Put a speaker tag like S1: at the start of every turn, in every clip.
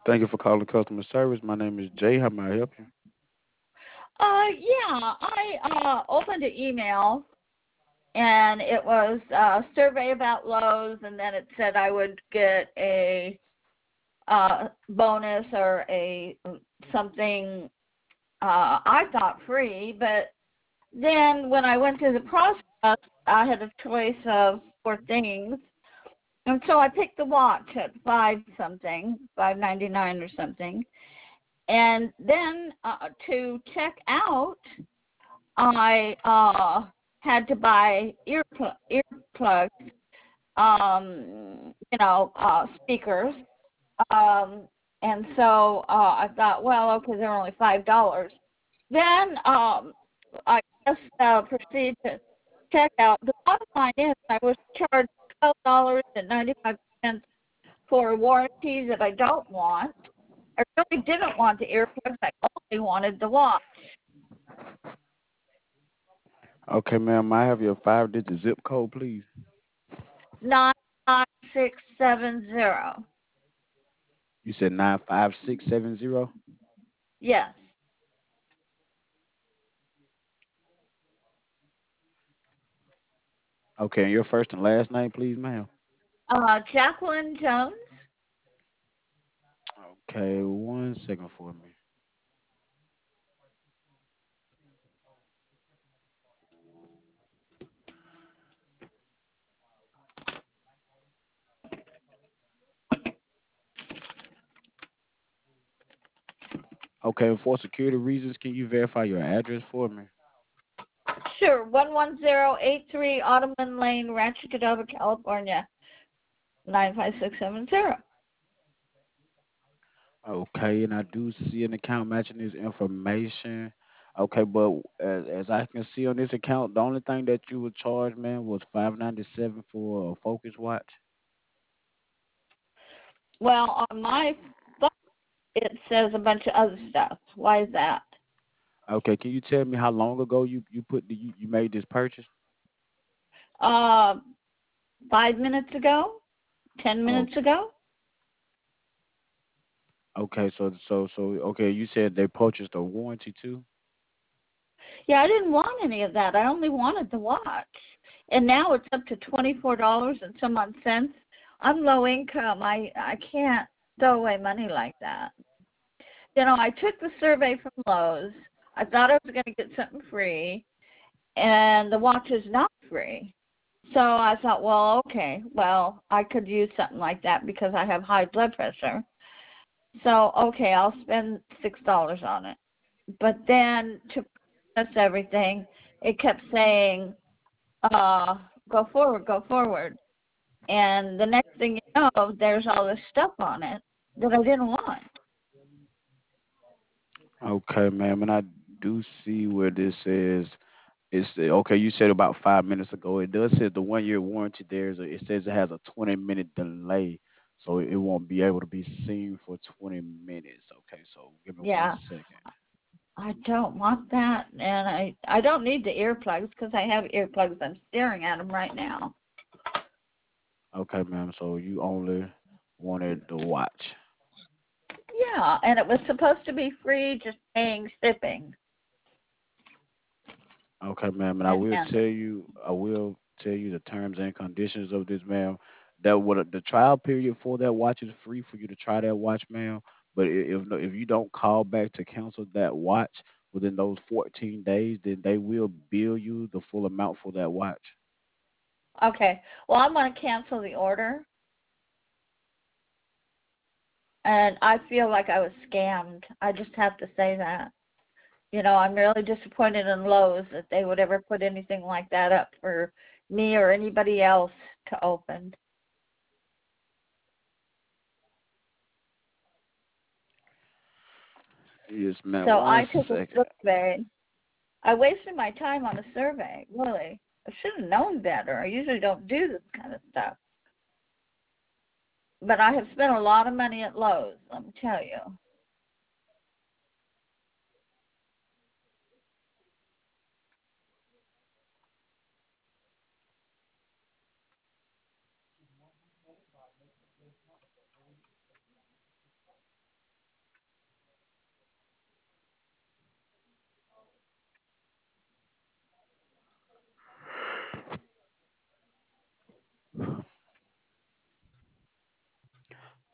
S1: Thank you for calling customer service. My name is Jay. How may I help you?
S2: Yeah, I opened an email and it was a survey about Lowe's, and then it said I would get a bonus or a something I thought free, but then when I went through the process, I had a choice of four things, and so I picked the watch at five something, 5.99 or something, and then to check out, I had to buy earplugs, speakers, um, and so I thought, well, okay, they're only $5. Then I just proceed to check out. The bottom line is I was charged $12.95 for a warranty that I don't want. I really didn't want the earplugs. I only wanted the watch.
S1: Okay, ma'am. I have your five-digit zip code, please.
S2: 95670.
S1: You said 95670.
S2: Yes.
S1: Okay, and your first and last name, please, ma'am.
S2: Jacqueline Jones.
S1: Okay, one second for me. Okay, and for security reasons, can you verify your address for me?
S2: Sure. 11083 Ottoman Lane, Rancho Cordova, California. 95670.
S1: Okay, and I do see an account matching this information. Okay, but as I can see on this account, the only thing that you were charged, man, was 597 for a Focus watch.
S2: Well, on my phone, it says a bunch of other stuff. Why is that?
S1: Okay, can you tell me how long ago you made this purchase?
S2: Uh, 5 minutes ago? 10 minutes
S1: Okay,
S2: ago?
S1: okay, okay, you said they purchased a warranty too.
S2: Yeah, I didn't want any of that. I only wanted the watch. And now it's up to $24 and some odd cents. I'm low income. I can't throw away money like that. I took the survey from Lowe's. I thought I was going to get something free, and the watch is not free. So I thought, well, okay, well, I could use something like that because I have high blood pressure. So, okay, I'll spend $6 on it. But then to process everything, it kept saying, uh, go forward, go forward. And the next thing you know, there's all this stuff on it that I didn't want.
S1: Okay, ma'am, and I do see where this says okay. You said about 5 minutes ago. It does say the 1 year warranty. It says it has a 20-minute delay, so it won't be able to be seen for 20 minutes. Okay, so give me one
S2: Yeah,
S1: second.
S2: I don't want that, and I don't need the earplugs because I have earplugs. I'm staring at them right now.
S1: Okay, ma'am. So you only wanted the watch.
S2: Yeah, and it was supposed to be free, just paying shipping
S1: Okay, ma'am, and
S2: and handling.
S1: I will tell you the terms and conditions of this, ma'am. That what the trial period for that watch is free for you to try that watch, ma'am. But if you don't call back to cancel that watch within those 14 days, then they will bill you the full amount for that watch.
S2: Okay, well, I'm going to cancel the order, and I feel like I was scammed. I just have to say that. I'm really disappointed in Lowe's that they would ever put anything like that up for me or anybody else to open.
S1: Yes, ma'am.
S2: So
S1: One
S2: I took a
S1: second.
S2: survey. I wasted my time on a survey, really. I should have known better. I usually don't do this kind of stuff. But I have spent a lot of money at Lowe's, let me tell you.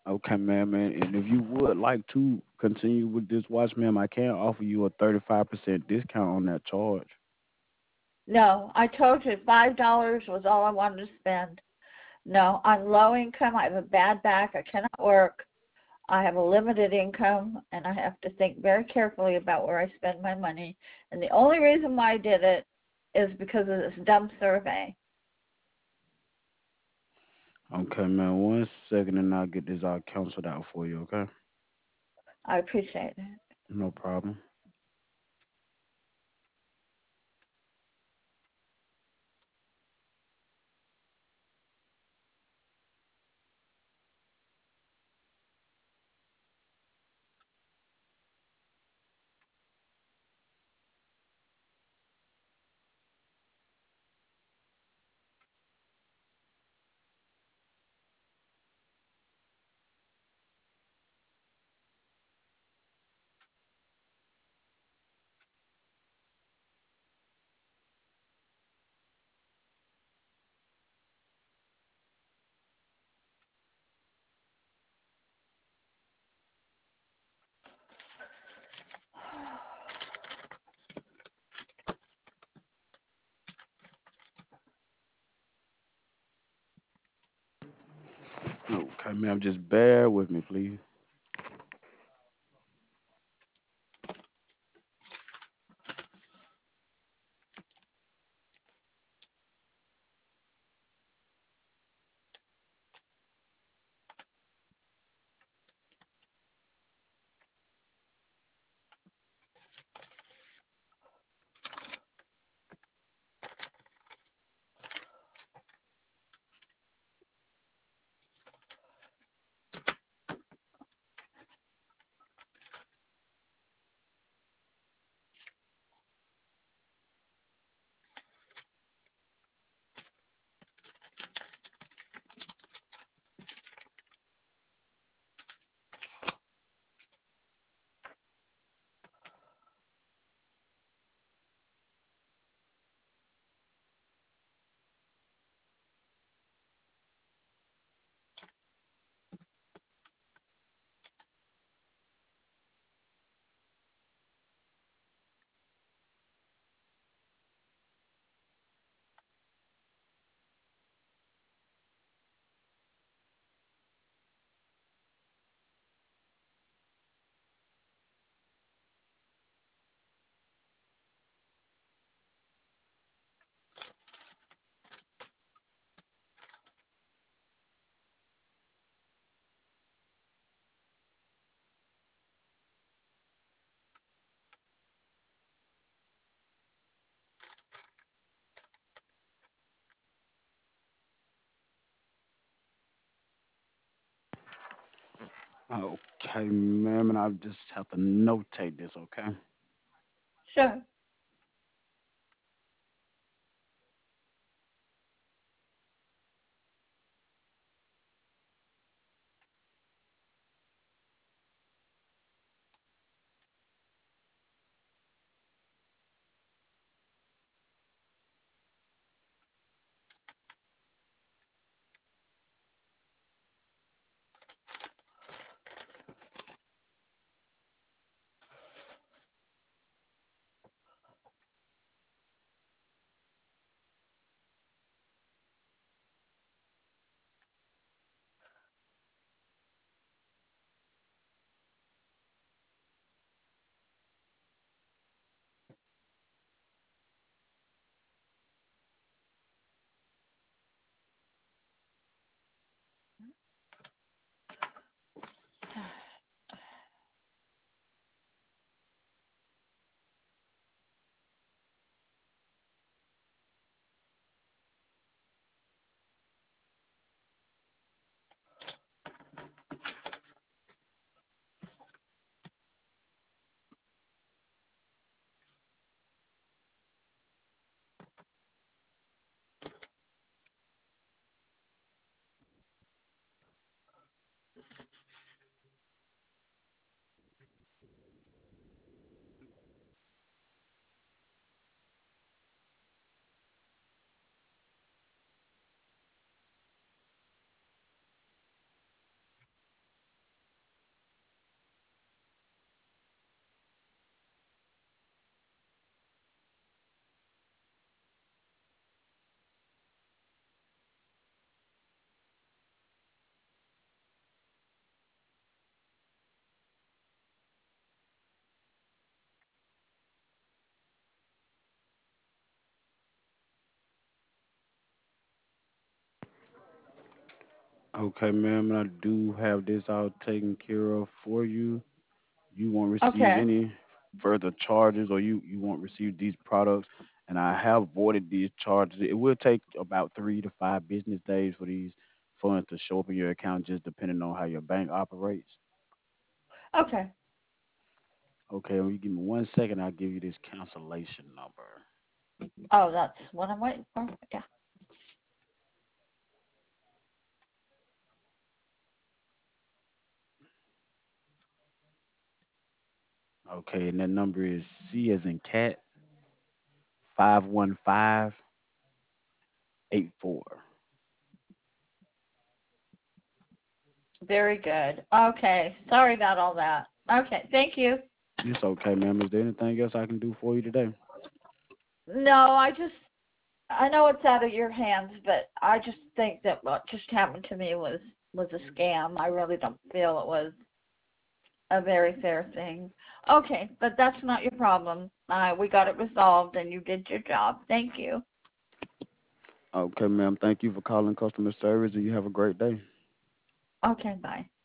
S1: Okay, ma'am, and if you would like to continue with this watch, ma'am, I can offer you a 35% discount on that charge.
S2: No, I told you $5 was all I wanted to spend. No, I'm low income. I have a bad back. I cannot work. I have a limited income, and I have to think very carefully about where I spend my money. And the only reason why I did it is because of this dumb survey.
S1: Okay, ma'am, 1 second, and I'll get this all canceled out for you. Okay,
S2: I appreciate it.
S1: no problem. Okay, ma'am, just bear with me, please. Okay, ma'am, and I just have to notate this. Okay.
S2: Sure.
S1: Okay, ma'am, and I do have this all taken care of for you. You won't receive
S2: Okay.
S1: any further charges, or you won't receive these products. And I have voided these charges. It will take about 3 to 5 business days for these funds to show up in your account, just depending on how your bank operates.
S2: Okay.
S1: Okay, when you give me 1 second, I'll give you this cancellation number.
S2: Oh, that's what I'm waiting for. Yeah.
S1: Okay, and that number is C as in cat 51584.
S2: Very good. Okay. Sorry about all that. Okay. Thank you.
S1: It's okay, ma'am. Is there anything else I can do for you today?
S2: No, I know it's out of your hands, but I just think that what just happened to me was a scam. I really don't feel it was a very fair thing. Okay, but that's not your problem. We got it resolved, and you did your job. Thank you.
S1: Okay, ma'am. Thank you for calling customer service, and you have a great day.
S2: Okay, bye.